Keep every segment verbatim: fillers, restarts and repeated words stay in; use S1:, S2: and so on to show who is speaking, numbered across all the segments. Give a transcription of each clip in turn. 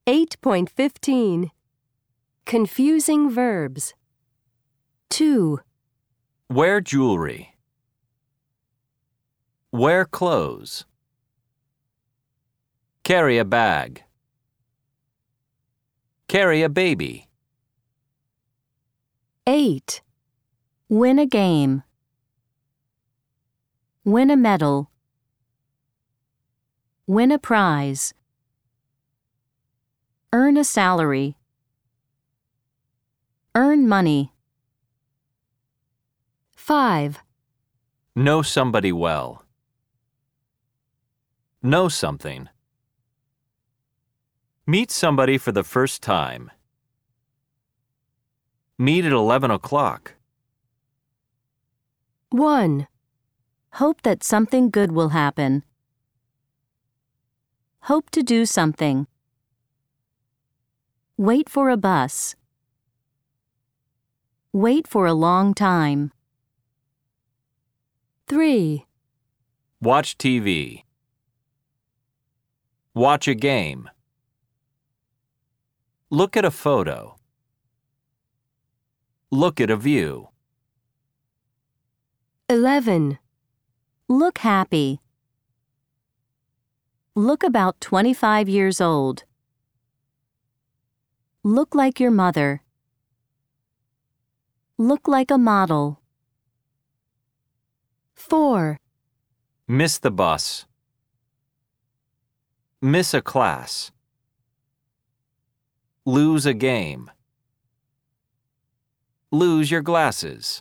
S1: eight point fifteen. Confusing verbs. two.
S2: Wear jewelry. Wear clothes. Carry a bag. Carry a baby.
S1: eight.
S3: Win a game. Win a medal. Win a prize. Earn a salary. Earn money.
S1: five.
S2: Know somebody well. Know something. Meet somebody for the first time. Meet at eleven o'clock.
S1: one.
S3: Hope that something good will happen. Hope to do something. Wait for a bus. Wait for a long time.
S1: three.
S2: Watch T V. Watch a game. Look at a photo. Look at a view.
S1: eleven.
S3: Look happy. Look about twenty-five years old. Look like your mother. Look like a model.
S1: four.
S2: Miss the bus. Miss a class. Lose a game. Lose your glasses.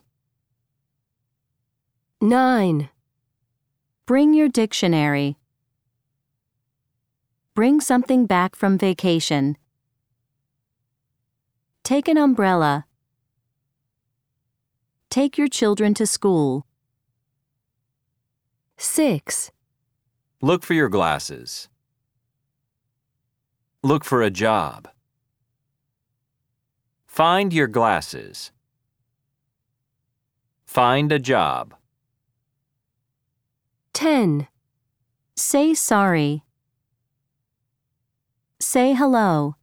S1: nine.
S3: Bring your dictionary. Bring something back from vacation. Take an umbrella. Take your children to school.
S1: six.
S2: Look for your glasses. Look for a job. Find your glasses. Find a job.
S1: ten.
S3: Say sorry. Say hello.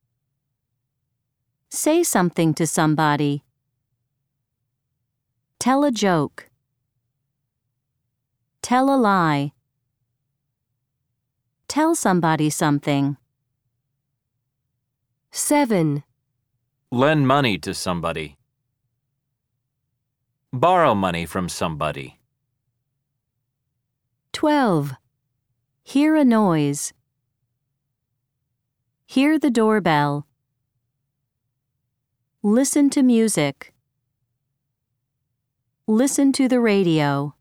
S3: Say something to somebody. Tell a joke. Tell a lie. Tell somebody something.
S1: seven.
S2: Lend money to somebody. Borrow money from somebody.
S1: twelve.
S3: Hear a noise. Hear the doorbell. Listen to music. Listen to the radio.